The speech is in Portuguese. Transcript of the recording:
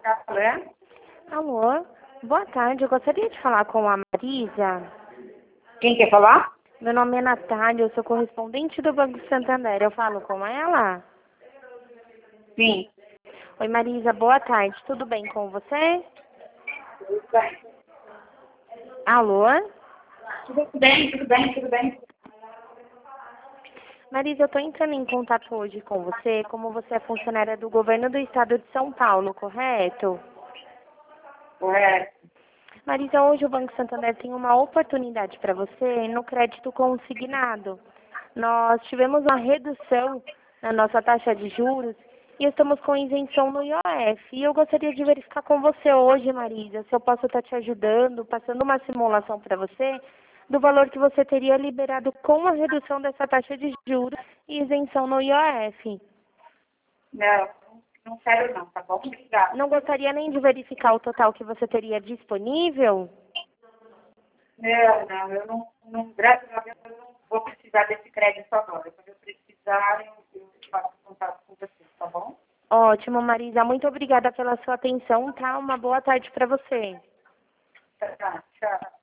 Alô? Alô, boa tarde. Eu gostaria de falar com a Marisa. Quem quer falar? Meu nome é Natália, eu sou correspondente do Banco Santander. Eu falo com ela? Sim. Oi, Marisa, boa tarde. Tudo bem com você? Tudo bem. Alô? Tudo bem. Marisa, eu estou entrando em contato hoje com você, como você é funcionária do governo do estado de São Paulo, correto? Correto. Marisa, hoje o Banco Santander tem uma oportunidade para você no crédito consignado. Nós tivemos uma redução na nossa taxa de juros e estamos com isenção no IOF. E eu gostaria de verificar com você hoje, Marisa, se eu posso estar te ajudando, passando uma simulação para você do valor que você teria liberado com a redução dessa taxa de juros e isenção no IOF. Não quero não, tá bom? Obrigada. Não gostaria nem de verificar o total que você teria disponível? Graças a Deus eu não vou precisar desse crédito agora. Quando eu precisar, eu faço contato com você, tá bom? Ótimo, Marisa. Muito obrigada pela sua atenção, tá? Uma boa tarde para você. Tá, tchau.